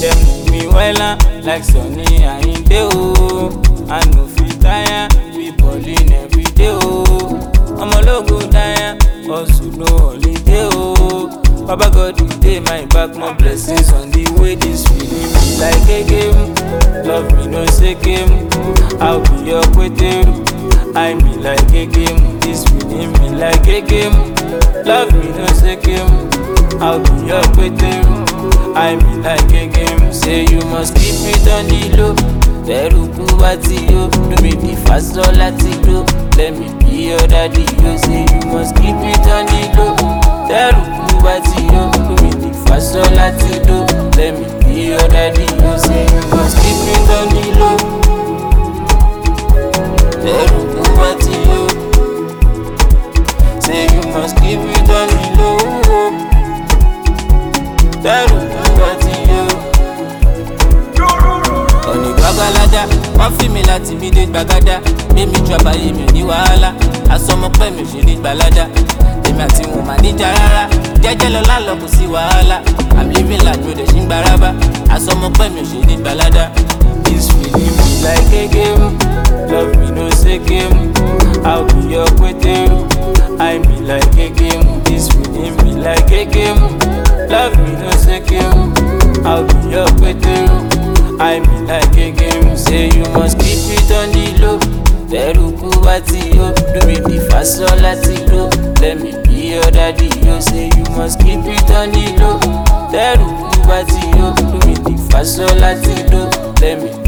Dem know me wella like Sunny Ayinde o. I no fit tire, we ballin' everyday o. Omologo tire, hustle no holiday o. Baba God you dey my back, more blessings on the way. This feeling me like a game, love me no say game. I'll be your kweteru, I me like a game. This feeling me like a game, love me no say game. I'll be your kweteru, I me like a game. Say you must keep it on the low. Teruku wati yo, do me the fast all lati do. Let me be your daddy yo. Say you must keep it on the low. Teruku wati yo, do me the fast all lati do. Let me be your daddy yo. Say you must keep it on the low. Teruku wati yo. Say you must keep it on the low. Teruku wati yo. Gbàgàládá, wọ́n fi mi láti mi dé gbàgádá. Mímí trabayé mi ní wàhálà. Àsọmọpẹ́ mi ò ṣe ní gbàládá. Èmi àti wọn mà níjà rárá. Jẹ́jẹ́ lọ lálọ́ kò sí wàhálà. I'm living like mi ò dẹ̀ ṣì ń gbarábá. Àsọmọpẹ́ mi ò ṣe ní gbàládá. This feeling me like a game. Love me no say game. I'll be your kweteru. I me like a game. This feeling me like a game. Love me no say game. I'll be your kweteru. I mean like a game. Say you must keep it on the low. Teruku wati yo, do me the fast all lati do. Let me be your daddy yo. Say you must keep it on the low. Teruku wati yo, do me the fast all lati do. Let me